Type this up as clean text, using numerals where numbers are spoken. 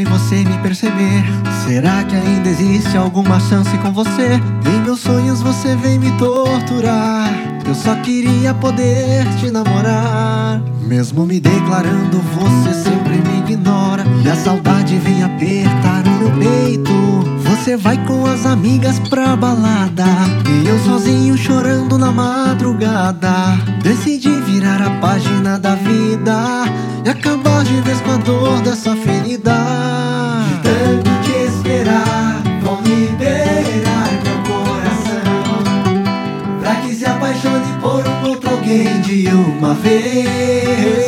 você me perceber. Será que ainda existe alguma chance com você? Em meus sonhos você vem me torturar. Eu só queria poder te namorar. Mesmo me declarando, você sempre me ignora. E a saudade vem apertar no meu peito. Você vai com as amigas pra balada e eu sozinho chorando na madrugada. Decidi virar a página da vida e acabar de vez com a dor dessa ferida. De tanto te esperar, vou liberar meu coração, pra que se apaixone por um outro alguém de uma vez.